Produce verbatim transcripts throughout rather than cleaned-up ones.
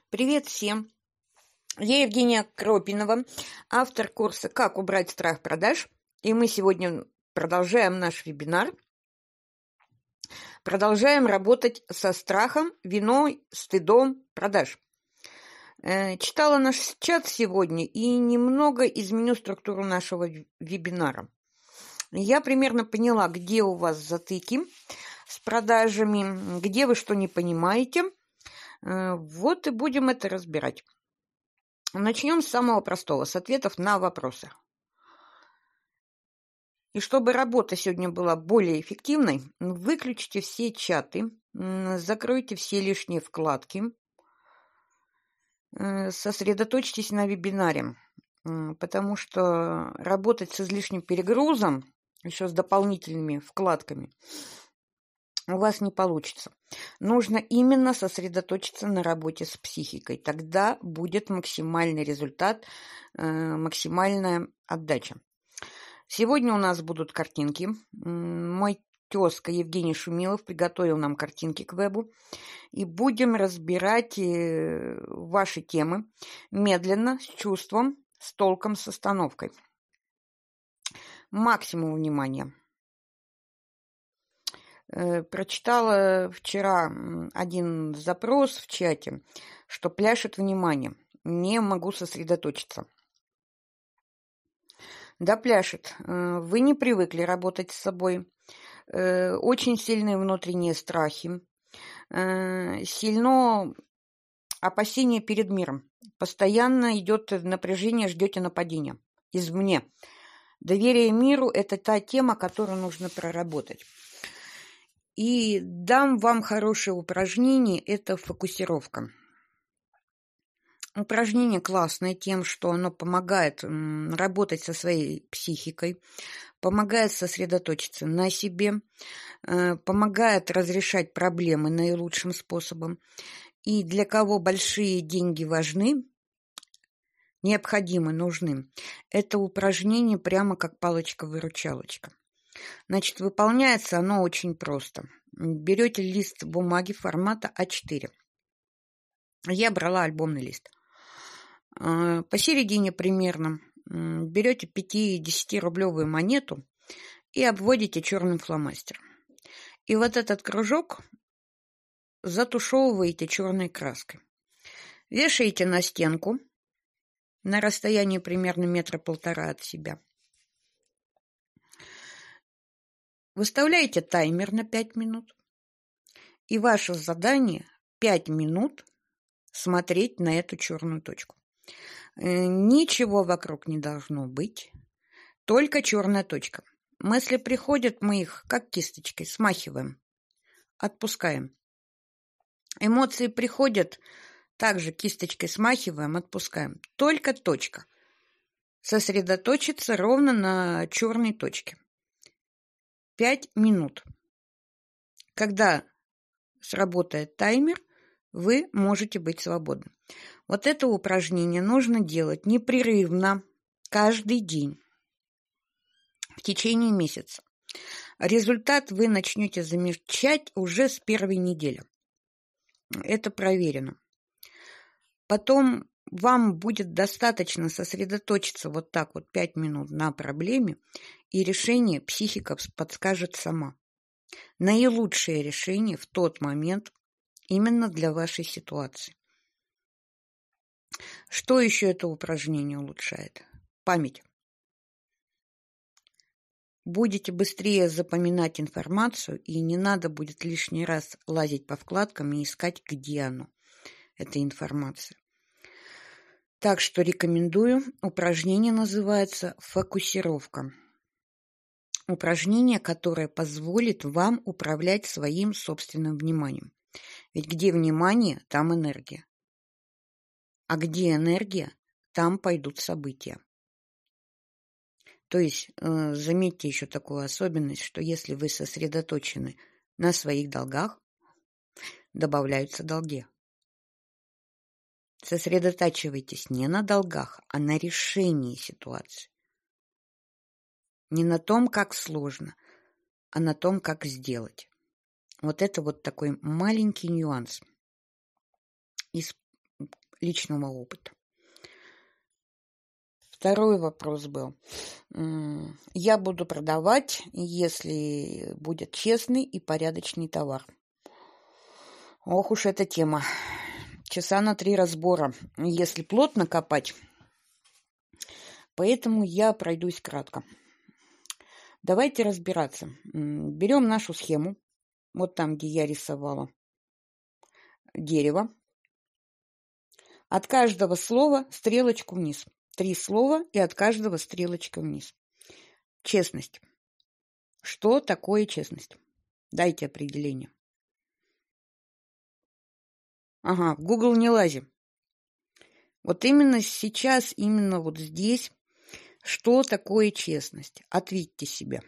Привет всем! Я Евгения Кропинова, автор курса «Как убрать страх продаж». И мы сегодня продолжаем наш вебинар. Продолжаем работать со страхом, виной, стыдом продаж. Читала наш чат сегодня и немного изменю структуру нашего вебинара. Я примерно поняла, где у вас затыки с продажами, где вы что не понимаете. Вот и будем это разбирать. Начнем с самого простого, с ответов на вопросы. И чтобы работа сегодня была более эффективной, выключите все чаты, закройте все лишние вкладки, сосредоточьтесь на вебинаре, потому что работать с излишним перегрузом, еще с дополнительными вкладками, у вас не получится. Нужно именно сосредоточиться на работе с психикой. Тогда будет максимальный результат, максимальная отдача. Сегодня у нас будут картинки. Мой тезка Евгений Шумилов приготовил нам картинки к вебу. И будем разбирать ваши темы медленно, с чувством, с толком, с остановкой. Максимум внимания. Прочитала вчера один запрос в чате, что пляшет внимание. Не могу сосредоточиться. Да, пляшет. Вы не привыкли работать с собой. Очень сильные внутренние страхи. Сильно опасение перед миром. Постоянно идет напряжение, ждете нападения извне. Доверие миру – это та тема, которую нужно проработать. И дам вам хорошее упражнение, это фокусировка. Упражнение классное тем, что оно помогает работать со своей психикой, помогает сосредоточиться на себе, помогает разрешать проблемы наилучшим способом. И для кого большие деньги важны, необходимы, нужны, это упражнение прямо как палочка-выручалочка. Значит, выполняется оно очень просто. Берете лист бумаги формата а четыре. Я брала альбомный лист. Посередине примерно берете пяти-десятирублевую монету и обводите черным фломастером. И вот этот кружок затушевываете черной краской. Вешаете на стенку на расстоянии примерно метра полтора от себя. Выставляете таймер на пять минут, и ваше задание пять минут смотреть на эту черную точку. Ничего вокруг не должно быть, только черная точка. Мысли приходят, мы их как кисточкой смахиваем, отпускаем. Эмоции приходят, также кисточкой смахиваем, отпускаем. Только точка. Сосредоточиться ровно на черной точке. Пять минут. Когда сработает таймер, вы можете быть свободны. Вот это упражнение нужно делать непрерывно, каждый день, в течение месяца. Результат вы начнете замечать уже с первой недели. Это проверено. Потом вам будет достаточно сосредоточиться вот так вот пять минут на проблеме, и решение психика подскажет сама. Наилучшее решение в тот момент именно для вашей ситуации. Что еще это упражнение улучшает? Память. Будете быстрее запоминать информацию, и не надо будет лишний раз лазить по вкладкам и искать, где оно, эта информация. Так что рекомендую. Упражнение называется «Фокусировка». Упражнение, которое позволит вам управлять своим собственным вниманием. Ведь где внимание, там энергия. А где энергия, там пойдут события. То есть, э, заметьте еще такую особенность, что если вы сосредоточены на своих долгах, добавляются долги. Сосредотачивайтесь не на долгах, а на решении ситуации. Не на том, как сложно, а на том, как сделать. Вот это вот такой маленький нюанс. Из личного опыта. Второй вопрос был. Я буду продавать, если будет честный и порядочный товар. Ох уж эта тема. Часа на три разбора, если плотно копать. Поэтому я пройдусь кратко. Давайте разбираться. Берем нашу схему. Вот там, где я рисовала дерево. От каждого слова стрелочку вниз. Три слова и от каждого стрелочка вниз. Честность. Что такое честность? Дайте определение. Ага, в Google не лазим. Вот именно сейчас, именно вот здесь, что такое честность? Ответьте себе.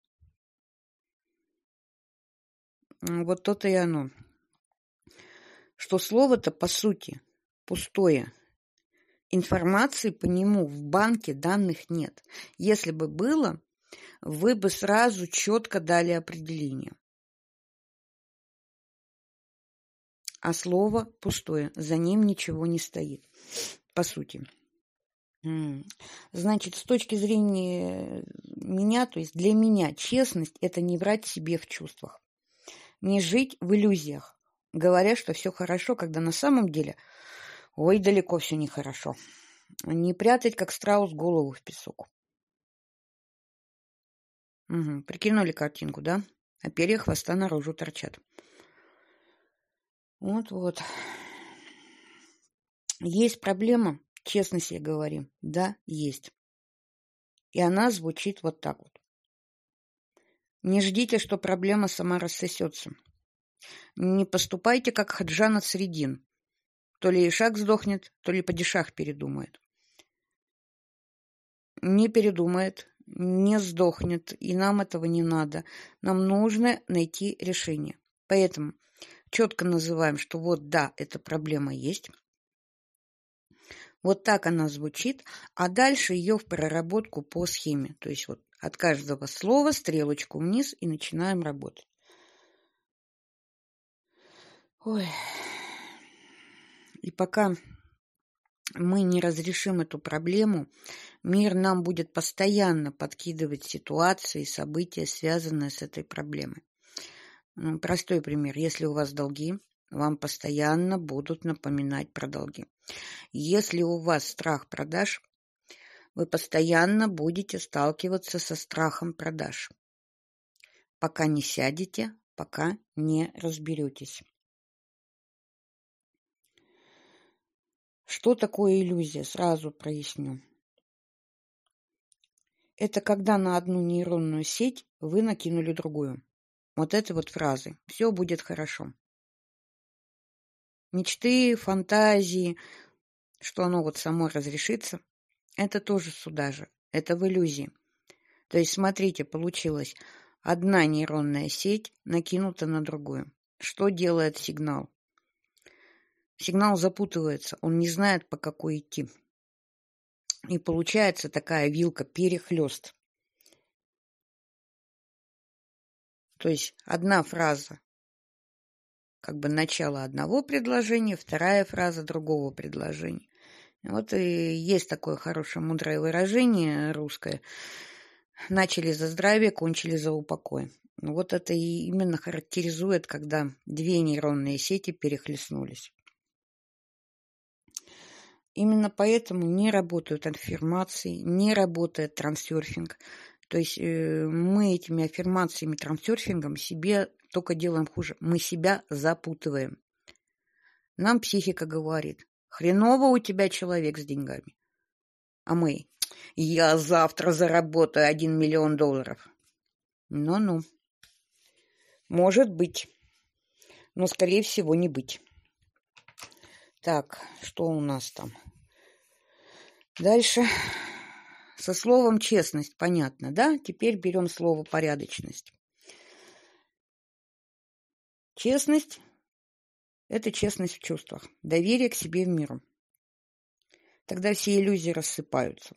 Вот то-то и оно. Что слово-то по сути пустое. Информации по нему в банке данных нет. Если бы было, вы бы сразу четко дали определение. А слово пустое, за ним ничего не стоит, по сути. Значит, с точки зрения меня, то есть для меня честность – это не врать себе в чувствах, не жить в иллюзиях, говоря, что все хорошо, когда на самом деле, ой, далеко все нехорошо. Не прятать, как страус, голову в песок. Угу. Прикинули картинку, да? А перья хвоста наружу торчат. Вот-вот. Есть проблема, честно себе говорим. Да, есть. И она звучит вот так вот. Не ждите, что проблема сама рассосется. Не поступайте, как Хаджан Ат-Средин. То ли Ишак сдохнет, то ли падишах передумает. Не передумает, не сдохнет, и нам этого не надо. Нам нужно найти решение. Поэтому четко называем, что вот да, эта проблема есть. Вот так она звучит, а дальше ее в проработку по схеме. То есть вот от каждого слова стрелочку вниз и начинаем работать. Ой. И пока мы не разрешим эту проблему, мир нам будет постоянно подкидывать ситуации, события, связанные с этой проблемой. Простой пример. Если у вас долги, вам постоянно будут напоминать про долги. Если у вас страх продаж, вы постоянно будете сталкиваться со страхом продаж, пока не сядете, пока не разберетесь. Что такое иллюзия? Сразу проясню. Это когда на одну нейронную сеть вы накинули другую. Вот это вот фразы. Все будет хорошо. Мечты, фантазии, что оно вот само разрешится, это тоже сюда же. Это в иллюзии. То есть, смотрите, получилось. Одна нейронная сеть накинута на другую. Что делает сигнал? Сигнал запутывается, он не знает, по какой идти. И получается такая вилка-перехлёст. То есть одна фраза, как бы начало одного предложения, вторая фраза другого предложения. Вот и есть такое хорошее мудрое выражение русское. Начали за здравие, кончили за упокой. Вот это и именно характеризует, когда две нейронные сети перехлестнулись. Именно поэтому не работают аффирмации, не работает трансерфинг. То есть э, мы этими аффирмациями, трансерфингом себе только делаем хуже. Мы себя запутываем. Нам психика говорит, хреново у тебя человек с деньгами. А мы, я завтра заработаю один миллион долларов. Ну-ну. Может быть. Но, скорее всего, не быть. Так, что у нас там? Дальше. Со словом честность, понятно, да? Теперь берем слово порядочность. Честность – это честность в чувствах, доверие к себе и миру. Тогда все иллюзии рассыпаются.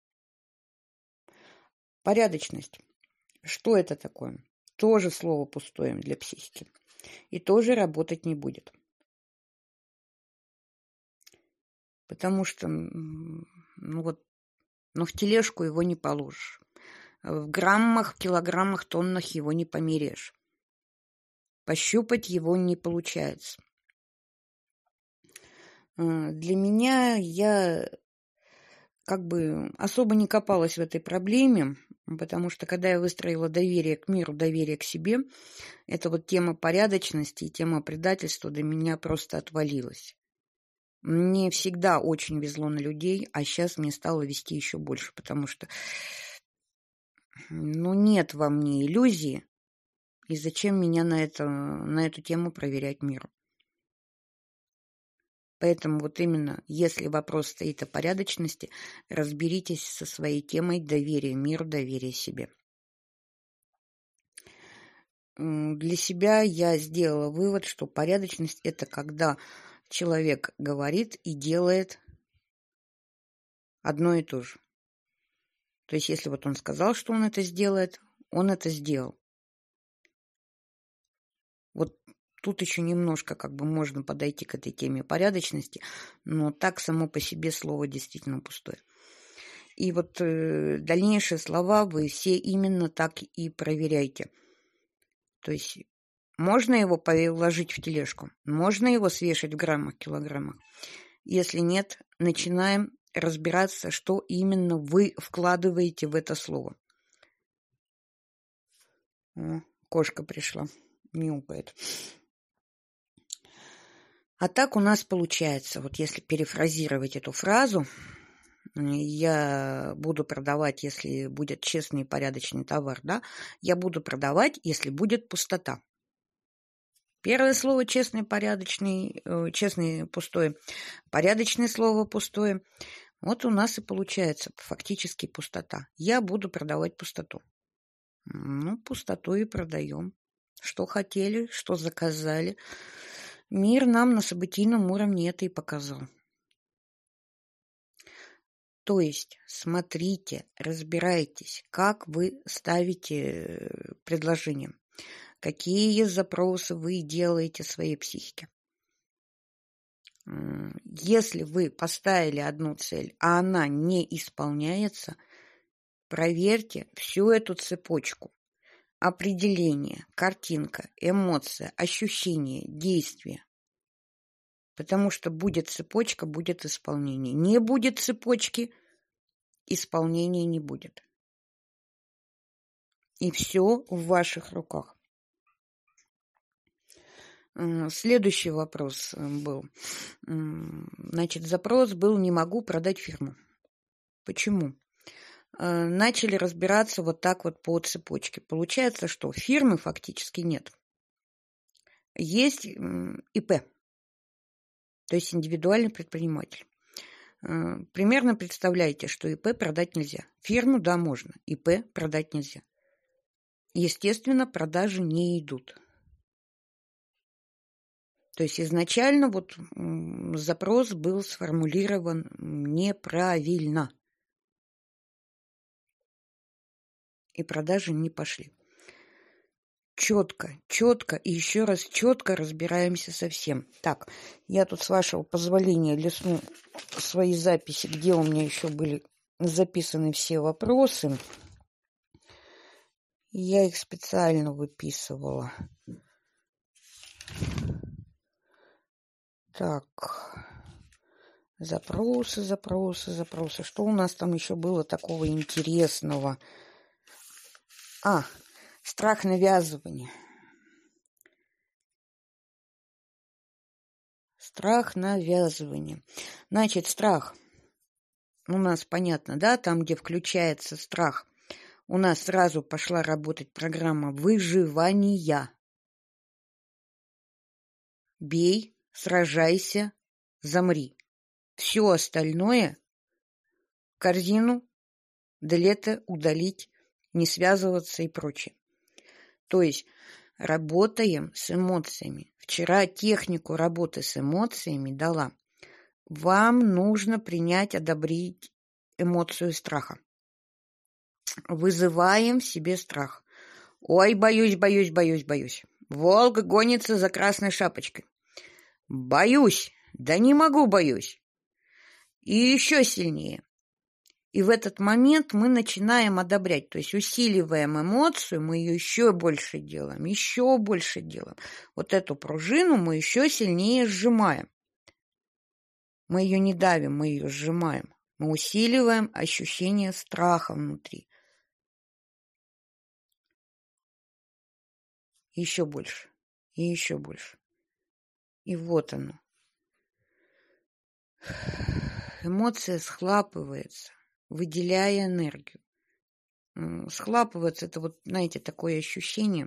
Порядочность. Что это такое? Тоже слово пустое для психики. И тоже работать не будет. потому что, ну вот, ну в тележку его не положишь. В граммах, в килограммах, тоннах его не померяешь. Пощупать его не получается. Для меня я как бы особо не копалась в этой проблеме, потому что когда я выстроила доверие к миру, доверие к себе, эта вот тема порядочности и тема предательства для меня просто отвалилась. Мне всегда очень везло на людей, а сейчас мне стало везти еще больше, потому что ну, нет во мне иллюзии, и зачем меня на, это, на эту тему проверять миру. Поэтому вот именно, если вопрос стоит о порядочности, разберитесь со своей темой доверия миру, доверия себе. Для себя я сделала вывод, что порядочность – это когда человек говорит и делает одно и то же. То есть, если вот он сказал, что он это сделает, он это сделал. Вот тут еще немножко как бы можно подойти к этой теме порядочности, но так само по себе слово действительно пустое. И вот э, дальнейшие слова вы все именно так и проверяйте. То есть можно его положить в тележку, можно его свешать в граммах, килограммах. Если нет, начинаем разбираться, что именно вы вкладываете в это слово. О, кошка пришла, мяукает. А так у нас получается, вот если перефразировать эту фразу, я буду продавать, если будет честный и порядочный товар, да, я буду продавать, если будет пустота. Первое слово честный, порядочный, э, честный, пустой, порядочное слово пустое. Вот у нас и получается фактически пустота. Я буду продавать пустоту. Ну, пустоту и продаем. Что хотели, что заказали. Мир нам на событийном уровне это и показал. То есть смотрите, разбирайтесь, как вы ставите предложение, какие запросы вы делаете своей психике. Если вы поставили одну цель, а она не исполняется, проверьте всю эту цепочку. Определение, картинка, эмоция, ощущение, действие. Потому что будет цепочка, будет исполнение. Не будет цепочки, исполнения не будет. И все в ваших руках. Следующий вопрос был. Значит, запрос был: не могу продать фирму. Почему? Начали разбираться вот так вот по цепочке. Получается, что фирмы фактически нет. Есть ИП, то есть индивидуальный предприниматель. Примерно представляете, что ИП продать нельзя. Фирму, да, можно. ИП продать нельзя. Естественно, продажи не идут. То есть изначально вот запрос был сформулирован неправильно. И продажи не пошли. Четко, четко и еще раз четко разбираемся со всем. Так, я тут, с вашего позволения, листну свои записи, где у меня еще были записаны все вопросы. Я их специально выписывала. Так, запросы, запросы, запросы. Что у нас там еще было такого интересного? А, страх навязывания. Страх навязывания. Значит, страх. У нас понятно, да, там, где включается страх, у нас сразу пошла работать программа выживания. Бей, сражайся, замри. Все остальное в корзину, делета, удалить, не связываться и прочее. То есть работаем с эмоциями. Вчера технику работы с эмоциями дала. Вам нужно принять, одобрить эмоцию страха. Вызываем в себе страх. Ой, боюсь, боюсь, боюсь, боюсь. Волк гонится за красной шапочкой. Боюсь. Да не могу, боюсь. и еще сильнее. И в этот момент мы начинаем одобрять, то есть усиливаем эмоцию, мы ее еще больше делаем, еще больше делаем. Вот эту пружину мы еще сильнее сжимаем. Мы ее не давим, мы ее сжимаем. Мы усиливаем ощущение страха внутри. Еще больше, и еще больше. И вот оно. Эмоция схлапывается, выделяя энергию. Схлапывается — это вот, знаете, такое ощущение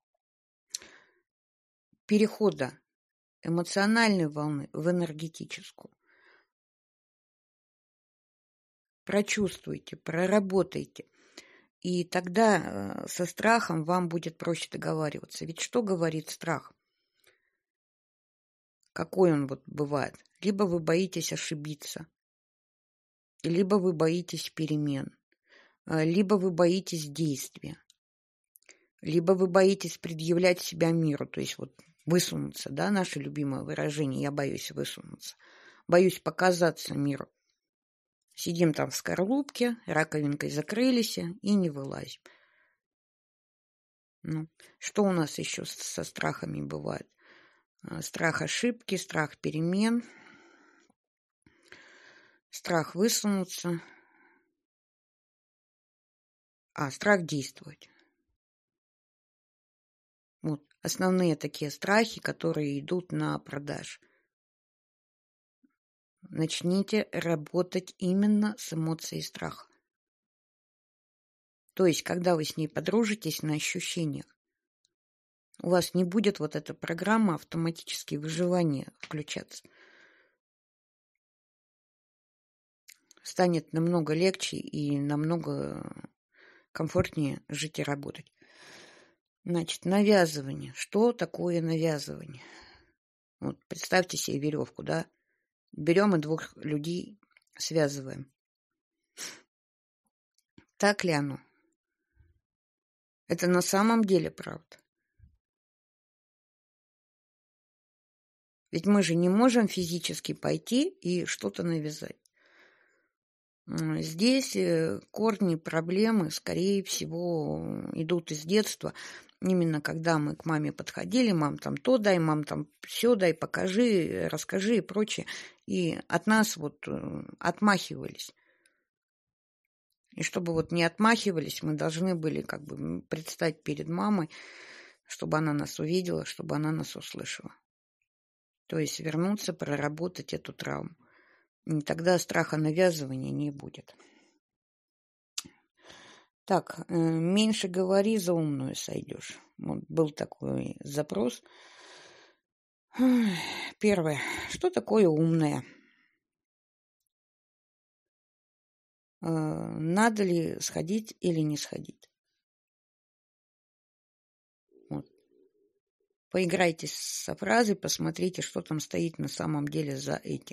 перехода эмоциональной волны в энергетическую. Прочувствуйте, проработайте. И тогда со страхом вам будет проще договариваться. Ведь что говорит страх? Какой он вот бывает? Либо вы боитесь ошибиться, либо вы боитесь перемен, либо вы боитесь действия, либо вы боитесь предъявлять себя миру, то есть вот высунуться, да, наше любимое выражение «я боюсь высунуться», боюсь показаться миру. Сидим там в скорлупке, раковинкой закрылись и не вылазим. Ну, что у нас еще со страхами бывает? Страх ошибки, страх перемен, страх высунуться, а страх действовать. Вот основные такие страхи, которые идут на продаж. Начните работать именно с эмоцией страха. То есть, когда вы с ней подружитесь на ощущениях, у вас не будет вот эта программа автоматически выживания включаться. Станет намного легче и намного комфортнее жить и работать. Значит, навязывание. Что такое навязывание? Вот представьте себе веревку, да? Берем и двух людей связываем. Так ли оно? Это на самом деле правда. Ведь мы же не можем физически пойти и что-то навязать. Здесь корни проблемы, скорее всего, идут из детства. Именно когда мы к маме подходили, мам там то дай, мам там все дай, покажи, расскажи и прочее. И от нас вот отмахивались. И чтобы вот не отмахивались, мы должны были как бы предстать перед мамой, чтобы она нас увидела, чтобы она нас услышала. То есть вернуться, проработать эту травму. И тогда страха навязывания не будет. Так, меньше говори, за умную сойдешь. Вот был такой запрос. Первое. Что такое умное? Надо ли сходить или не сходить? Вот. Поиграйте со фразой, посмотрите, что там стоит на самом деле за этим.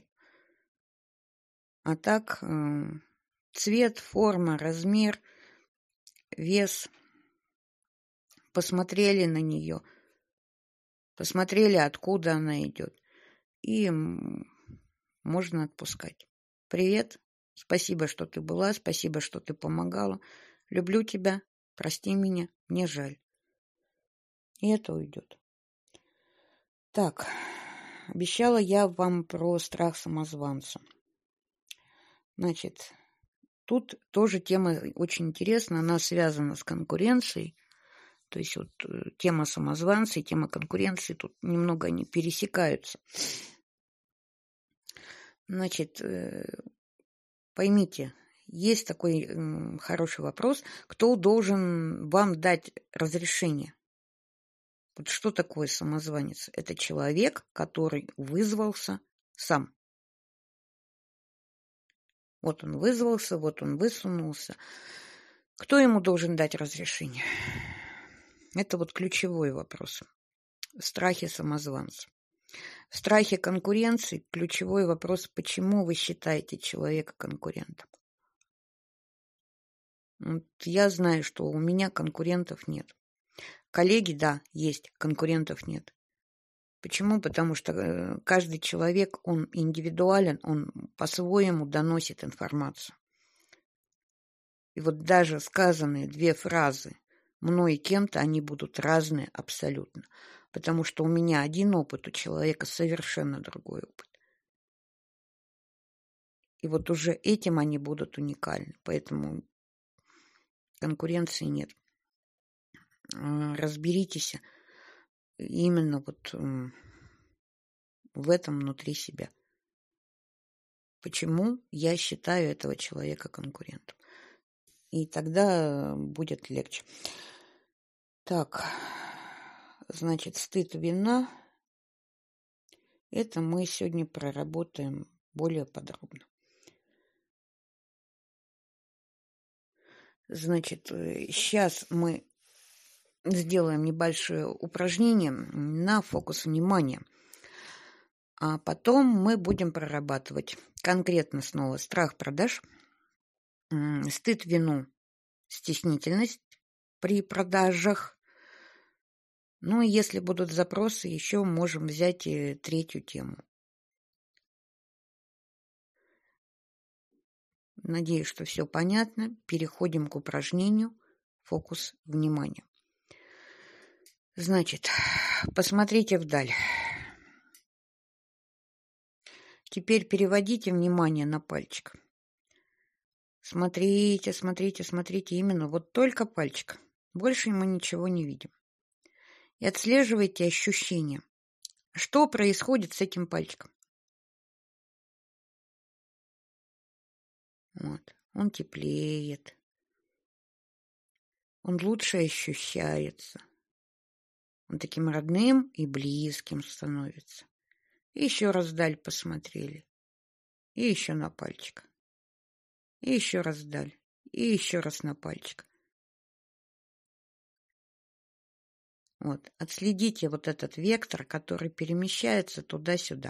А так, цвет, форма, размер, вес. Посмотрели на нее, посмотрели, откуда она идет. И можно отпускать. Привет, спасибо, что ты была, спасибо, что ты помогала. Люблю тебя, прости меня, мне жаль. И это уйдет. Так, обещала я вам про страх самозванца. Значит, тут тоже тема очень интересна, она связана с конкуренцией. То есть вот тема самозванца и тема конкуренции, тут немного они пересекаются. Значит, поймите, есть такой хороший вопрос, кто должен вам дать разрешение? Вот что такое самозванец? Это человек, который вызвался сам. Вот он вызвался, вот он высунулся. Кто ему должен дать разрешение? Это вот ключевой вопрос. В страхе самозванца. В страхе конкуренции ключевой вопрос, почему вы считаете человека конкурентом? Вот я знаю, что у меня конкурентов нет. Коллеги, да, есть, конкурентов нет. Почему? Потому что каждый человек, он индивидуален, он по-своему доносит информацию. И вот даже сказанные две фразы мной и кем-то, они будут разные абсолютно. Потому что у меня один опыт, у человека совершенно другой опыт. И вот уже этим они будут уникальны. Поэтому конкуренции нет. Разберитесь именно вот в этом внутри себя. Почему я считаю этого человека конкурентом? И тогда будет легче. Так, значит, стыд, вина. Это мы сегодня проработаем более подробно. Значит, сейчас мы сделаем небольшое упражнение на фокус внимания. А потом мы будем прорабатывать конкретно снова страх продаж, стыд, вину, стеснительность при продажах. Ну, и если будут запросы, еще можем взять и третью тему. Надеюсь, что все понятно. Переходим к упражнению «Фокус внимания». Значит, посмотрите вдаль. Теперь переводите внимание на пальчик. Смотрите, смотрите, смотрите. Именно вот только пальчик. Больше мы ничего не видим. И отслеживайте ощущения. Что происходит с этим пальчиком? Вот. Он теплеет. Он лучше ощущается. Он таким родным и близким становится. И еще раз вдаль посмотрели. И еще на пальчик. И еще раз вдаль. И еще раз на пальчик. Вот. Отследите вот этот вектор, который перемещается туда-сюда.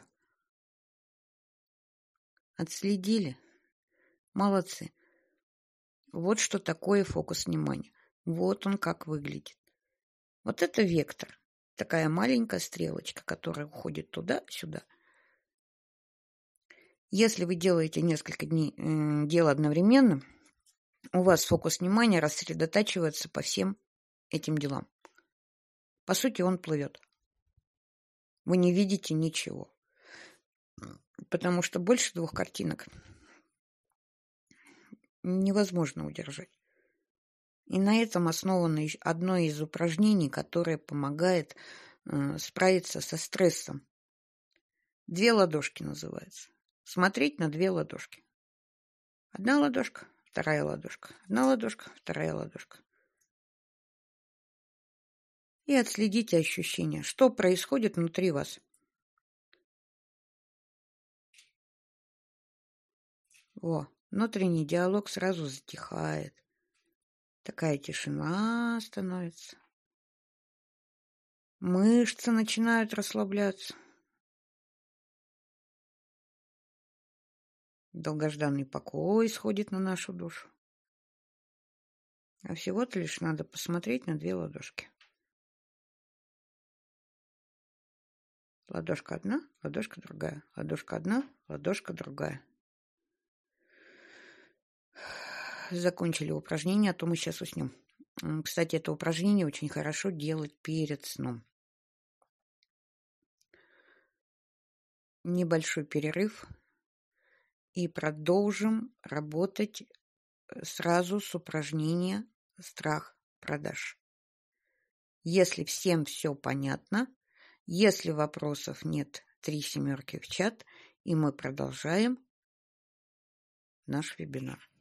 Отследили? Молодцы. Вот что такое фокус внимания. Вот он как выглядит. Вот это вектор. Такая маленькая стрелочка, которая уходит туда-сюда. Если вы делаете несколько дней, э, дел одновременно, у вас фокус внимания рассредотачивается по всем этим делам. По сути, он плывет. Вы не видите ничего. Потому что больше двух картинок невозможно удержать. И на этом основано одно из упражнений, которое помогает э, справиться со стрессом. Две ладошки называется. Смотреть на две ладошки. Одна ладошка, вторая ладошка. Одна ладошка, вторая ладошка. И отследите ощущения, что происходит внутри вас. Во, внутренний диалог сразу затихает. Такая тишина становится. Мышцы начинают расслабляться. Долгожданный покой сходит на нашу душу. А всего-то лишь надо посмотреть на две ладошки. Ладошка одна, ладошка другая. Ладошка одна, ладошка другая. Закончили упражнение, а то мы сейчас уснем. Кстати, это упражнение очень хорошо делать перед сном. Небольшой перерыв. И продолжим работать сразу с упражнения «Страх продаж». Если всем все понятно, если вопросов нет, три семерки в чат, и мы продолжаем наш вебинар.